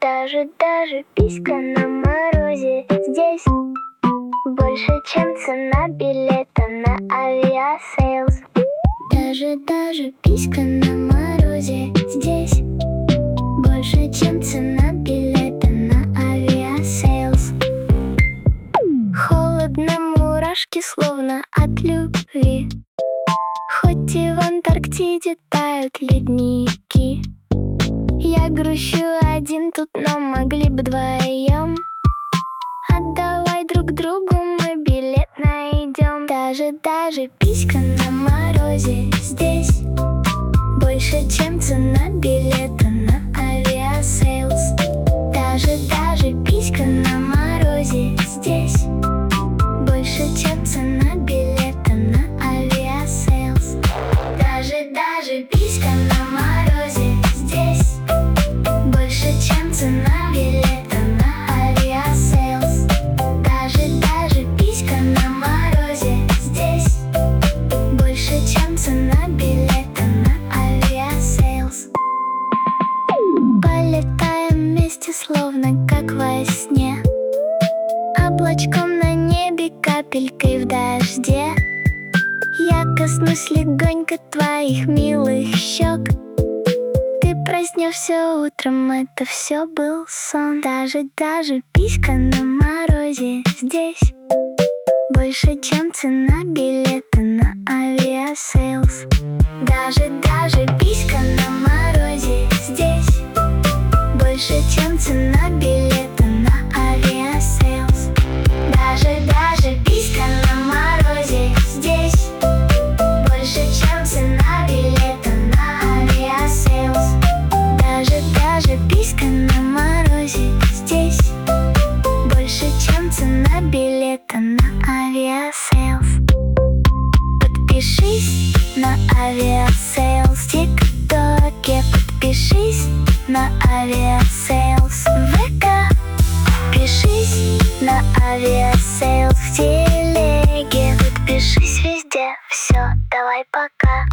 Даже писька на морозе здесь больше, чем цена билета на авиасейлс. Даже писька на морозе здесь больше, чем цена билета на авиасейлс. Холодно, мурашки словно от любви, хоть и в Антарктиде тают ледники. Я грущу один тут, но могли бы вдвоем. Отдавай друг другу, мы билет найдем. Даже писька на морозе здесь больше, чем цена билета на авиасейлс. Даже писька на морозе здесь больше, чем цена билета на авиасейлс. Даже писька на морозе здесь больше, чем цена билета на авиасейлс. Даже писька на морозе здесь больше, чем цена билета на авиасейлс. Полетаем вместе, словно как во сне, облачком на небе, капелькой в дожде. Я коснусь легонько твоих милых щек. Ты проснешься утром, это все был сон. Даже писька на морозе здесь больше, чем цена билета на авиасейлс. Даже писька на морозе здесь больше, чем цена билета на авиасейлс. Даже писька на морозе здесь больше, чем цена билета на авиасейлс. Даже писька на морозе здесь больше, чем цена билета на авиасейлс. Подпишись на авиасейлс в ТикТоке, подпишись на авиасейлс в ВК, подпишись на авиасейлс в телеге, подпишись везде. Все, давай пока.